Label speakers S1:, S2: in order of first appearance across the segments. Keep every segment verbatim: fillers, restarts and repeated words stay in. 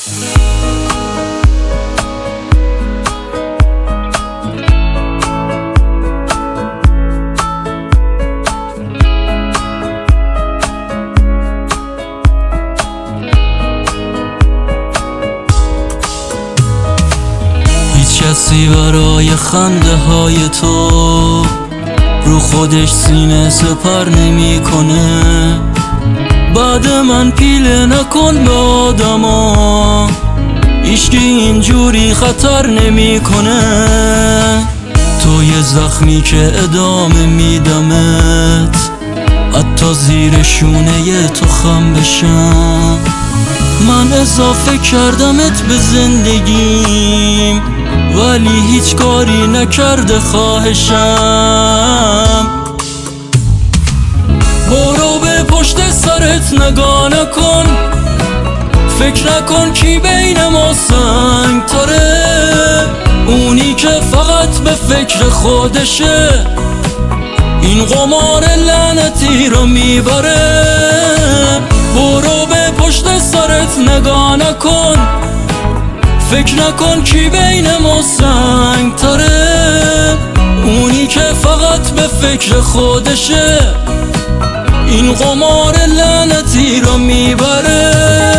S1: کسی برای خنده های تو رو خودش سینه سپر نمی کنه. بعد من پیله نکن به آدما، هیچکی اینجوری خطر نمی کنه. تو یه زخمی که ادامه میدمت، حتی زیر شونه تو خم بشم. من اضافه کردمت به زندگیم، ولی هیچ کاری نکرده خواهشم. برو به پشت سرت نگاه نکن، فکر نکن کی بین ما سنگ تره. اونی که فقط به فکر خودشه، این قمار لعنتی رو میبره. برو به پشت سرت نگاه نکن، فکر نکن کی بین ما سنگ تره. اونی که فقط به فکر خودشه، این قمار لعنتی رو میبره.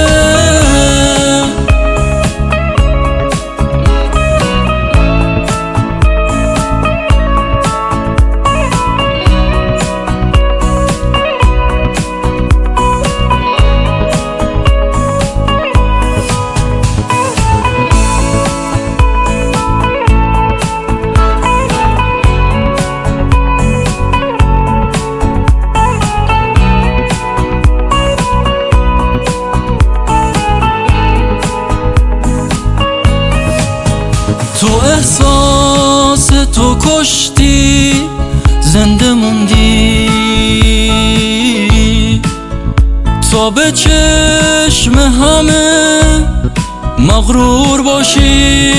S1: تو احساس تو کشتی، زنده موندی تا به چشم همه مغرور باشی.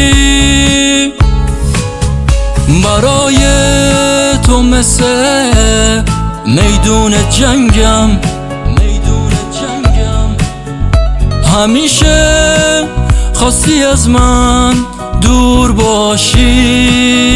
S1: برای تو مثل میدون جنگم، میدون جنگم. همیشه خواستی از من دور باشی.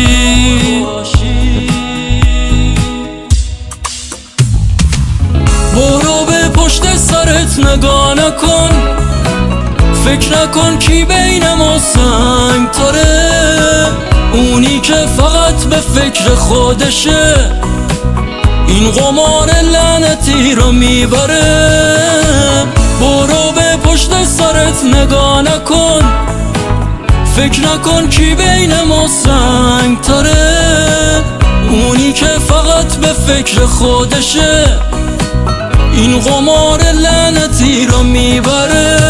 S1: برو به پشت سرت نگاه نکن، فکر نکن کی بین ما سنگ تره. اونی که فقط به فکر خودشه، این قمار لعنتی رو میبره. برو به پشت سرت نگاه نکن، فکر نکن کی بین ما سنگ تره. اونی که فقط به فکر خودشه، این قمار لعنتی رو میبره.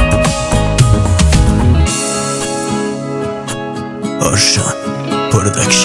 S2: Ocean Production.